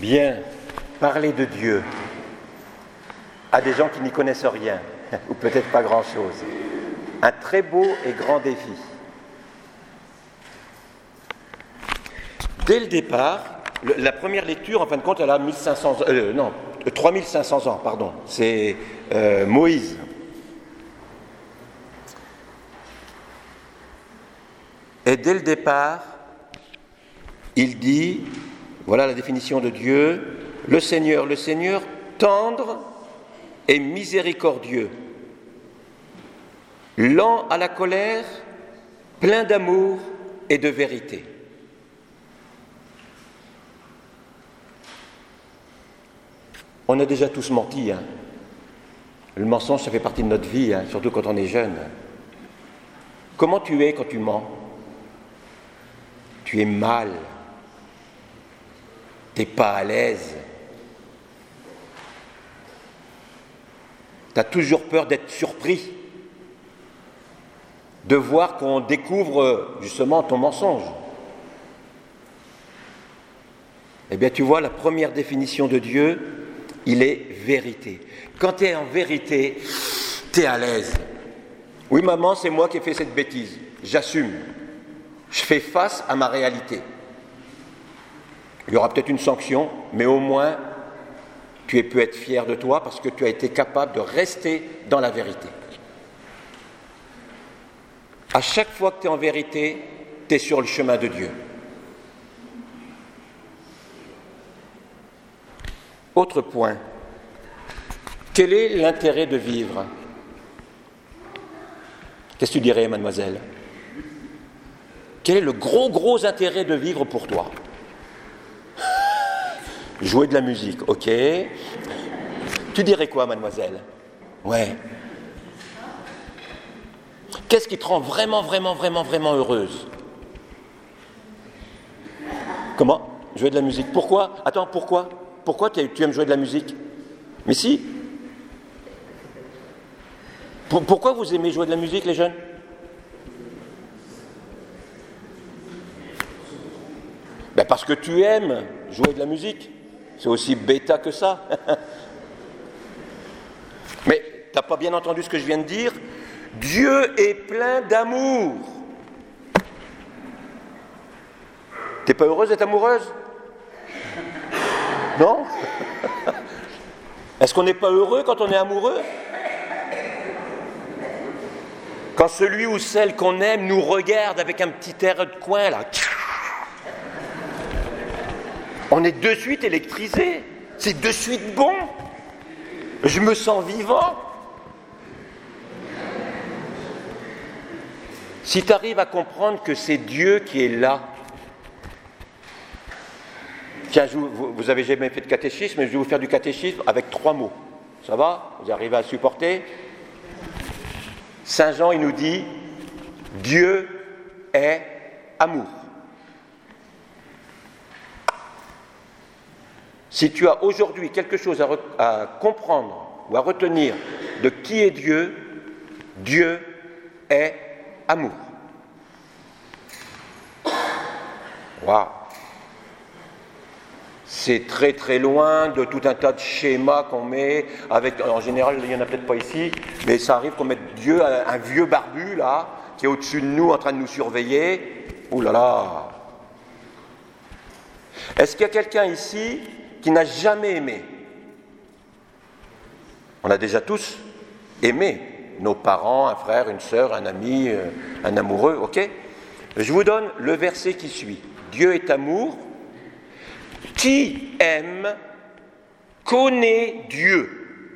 Bien, parler de Dieu à des gens qui n'y connaissent rien, ou peut-être pas grand-chose. Un très beau et grand défi. Dès le départ, la première lecture, en fin de compte, elle a 3500 ans, pardon. C'est Moïse. Et dès le départ, il dit, voilà la définition de Dieu, le Seigneur, tendre et miséricordieux, lent à la colère, plein d'amour et de vérité. On a déjà tous menti. Le mensonge, ça fait partie de notre vie, surtout quand on est jeune. Comment tu es quand tu mens? Tu es mal. Tu n'es pas à l'aise. Tu as toujours peur d'être surpris, de voir qu'on découvre justement ton mensonge. Eh bien, tu vois, la première définition de Dieu, il est vérité. Quand tu es en vérité, tu es à l'aise. Oui, maman, c'est moi qui ai fait cette bêtise. J'assume. Je fais face à ma réalité. Il y aura peut-être une sanction, mais au moins, tu peux être fier de toi parce que tu as été capable de rester dans la vérité. À chaque fois que tu es en vérité, tu es sur le chemin de Dieu. Autre point. Quel est l'intérêt de vivre? Qu'est-ce que tu dirais, mademoiselle? Quel est le gros intérêt de vivre pour toi? Jouer de la musique, ok. Tu dirais quoi, mademoiselle? Ouais. Qu'est-ce qui te rend vraiment heureuse? Comment? Jouer de la musique. Pourquoi? Attends, pourquoi? Pourquoi tu aimes jouer de la musique? Mais si. Pourquoi vous aimez jouer de la musique, les jeunes? Ben parce que tu aimes jouer de la musique. C'est aussi bêta que ça. Mais tu n'as pas bien entendu ce que je viens de dire? Dieu est plein d'amour. T'es pas heureuse d'être amoureuse? Non? Est-ce qu'on n'est pas heureux quand on est amoureux? Quand celui ou celle qu'on aime nous regarde avec un petit air de coin, là, on est de suite électrisé. C'est de suite bon. Je me sens vivant. Si tu arrives à comprendre que c'est Dieu qui est là. Tiens, vous avez jamais fait de catéchisme, mais je vais vous faire du catéchisme avec 3 mots. Ça va? Vous arrivez à supporter? Saint Jean, il nous dit, Dieu est amour. Si tu as aujourd'hui quelque chose à comprendre ou à retenir de qui est Dieu, Dieu est amour. Waouh! C'est très loin de tout un tas de schémas qu'on met avec, en général, il n'y en a peut-être pas ici, mais ça arrive qu'on mette Dieu, un vieux barbu là, qui est au-dessus de nous en train de nous surveiller. Ouh là là! Est-ce qu'il y a quelqu'un ici qui n'a jamais aimé? On a déjà tous aimé nos parents, un frère, une sœur, un ami, un amoureux, ok? Je vous donne le verset qui suit. Dieu est amour. Qui aime connaît Dieu.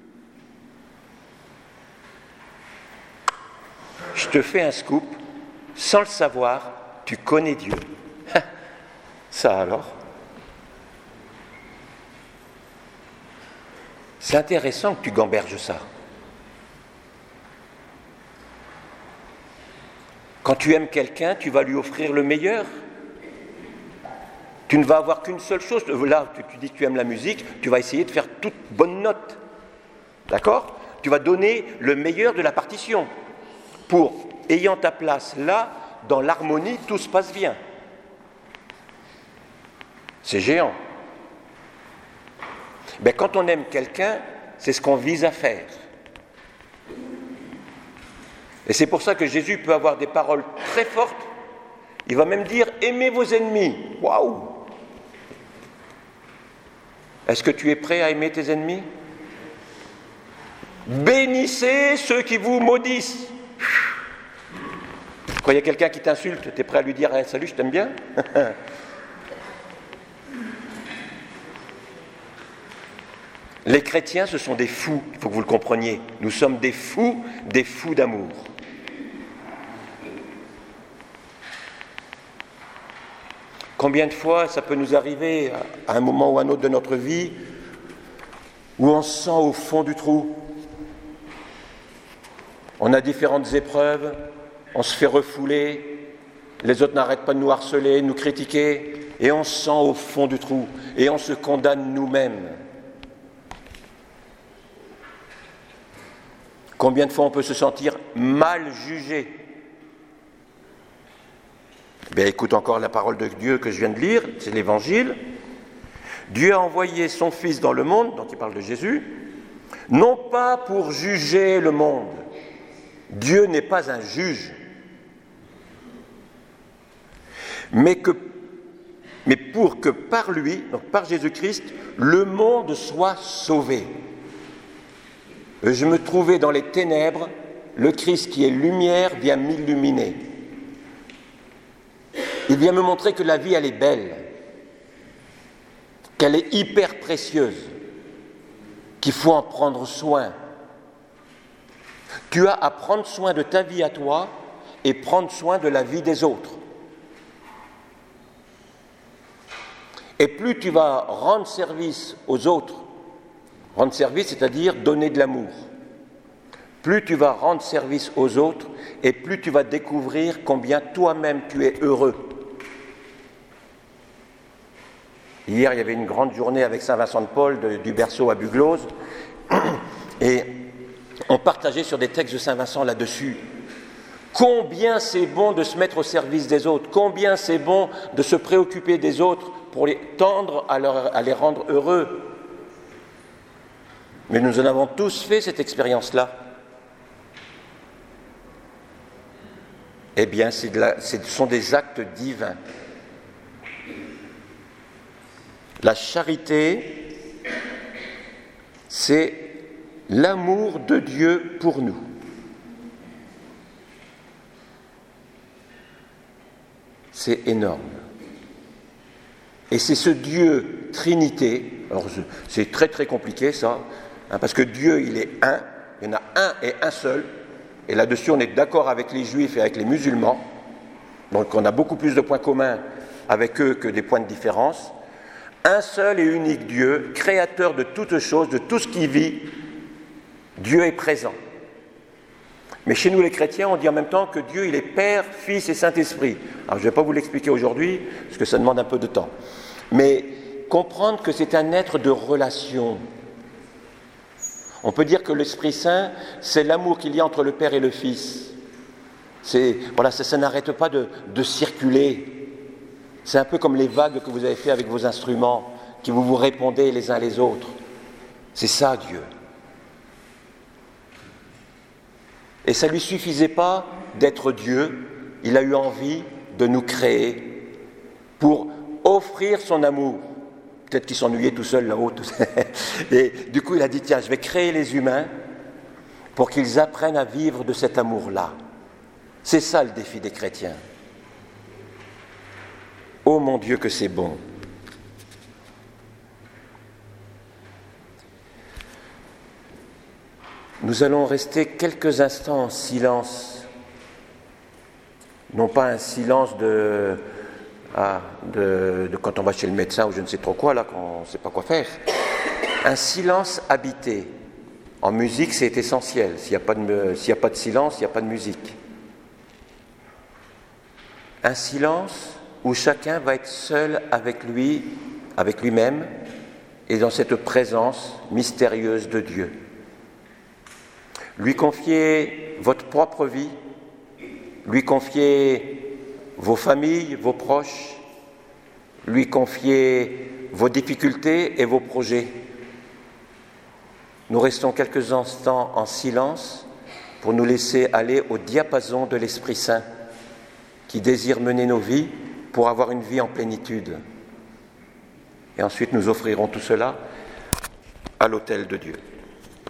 Je te fais un scoop, sans le savoir, tu connais Dieu. Ça alors? C'est intéressant que tu gamberges ça. Quand tu aimes quelqu'un, tu vas lui offrir le meilleur. Tu ne vas avoir qu'une seule chose. Là, tu dis que tu aimes la musique, tu vas essayer de faire toute bonne note. D'accord? Tu vas donner le meilleur de la partition. Pour, ayant ta place là, dans l'harmonie, tout se passe bien. C'est géant. Ben, quand on aime quelqu'un, c'est ce qu'on vise à faire. Et c'est pour ça que Jésus peut avoir des paroles très fortes. Il va même dire « aimez vos ennemis ». Waouh! Est-ce que tu es prêt à aimer tes ennemis? Bénissez ceux qui vous maudissent. Quand il y a quelqu'un qui t'insulte, tu es prêt à lui dire hey, « salut, je t'aime bien ». Les chrétiens, ce sont des fous, il faut que vous le compreniez. Nous sommes des fous d'amour. Combien de fois ça peut nous arriver à un moment ou à un autre de notre vie où on se sent au fond du trou. On a différentes épreuves, on se fait refouler, les autres n'arrêtent pas de nous harceler, de nous critiquer, et on se sent au fond du trou, et on se condamne nous-mêmes. Combien de fois on peut se sentir mal jugé? Bien, écoute encore la parole de Dieu que je viens de lire, c'est l'Évangile. Dieu a envoyé son Fils dans le monde, donc il parle de Jésus, non pas pour juger le monde. Dieu n'est pas un juge, mais pour que par lui, donc par Jésus-Christ, le monde soit sauvé. Je me trouvais dans les ténèbres, le Christ qui est lumière vient m'illuminer. Il vient me montrer que la vie, elle est belle, qu'elle est hyper précieuse, qu'il faut en prendre soin. Tu as à prendre soin de ta vie à toi et prendre soin de la vie des autres. Et plus tu vas rendre service aux autres, rendre service, c'est-à-dire donner de l'amour. Plus tu vas rendre service aux autres et plus tu vas découvrir combien toi-même tu es heureux. Hier, il y avait une grande journée avec Saint-Vincent-de-Paul du berceau à Buglose et on partageait sur des textes de Saint-Vincent là-dessus. Combien c'est bon de se mettre au service des autres, combien c'est bon de se préoccuper des autres pour les tendre à les rendre heureux. Mais nous en avons tous fait cette expérience-là. Eh bien, ce sont des actes divins. La charité, c'est l'amour de Dieu pour nous. C'est énorme. Et c'est ce Dieu Trinité, alors c'est très très compliqué ça, parce que Dieu il est un, il y en a un et un seul, et là-dessus on est d'accord avec les Juifs et avec les musulmans, donc on a beaucoup plus de points communs avec eux que des points de différence. Un seul et unique Dieu, créateur de toutes choses, de tout ce qui vit, Dieu est présent. Mais chez nous les chrétiens, on dit en même temps que Dieu il est Père, Fils et Saint-Esprit. Alors je ne vais pas vous l'expliquer aujourd'hui, parce que ça demande un peu de temps. Mais comprendre que c'est un être de relation. On peut dire que l'Esprit Saint, c'est l'amour qu'il y a entre le Père et le Fils. Ça n'arrête pas de circuler. C'est un peu comme les vagues que vous avez fait avec vos instruments, qui vous répondez les uns les autres. C'est ça Dieu. Et ça ne lui suffisait pas d'être Dieu, il a eu envie de nous créer pour offrir son amour. Peut-être qu'il s'ennuyait tout seul là-haut. Et du coup, il a dit, tiens, je vais créer les humains pour qu'ils apprennent à vivre de cet amour-là. C'est ça le défi des chrétiens. Oh mon Dieu, que c'est bon. Nous allons rester quelques instants en silence. Non pas un silence de quand on va chez le médecin ou je ne sais trop quoi, là, quand on ne sait pas quoi faire. Un silence habité. En musique, c'est essentiel. S'il n'y a pas de silence, il n'y a pas de musique. Un silence où chacun va être seul avec lui, avec lui-même, et dans cette présence mystérieuse de Dieu. Lui confier votre propre vie, lui confier vos familles, vos proches, lui confier vos difficultés et vos projets, Nous restons quelques instants en silence pour nous laisser aller au diapason de l'Esprit Saint qui désire mener nos vies pour avoir une vie en plénitude. Et ensuite, nous offrirons tout cela à l'autel de Dieu.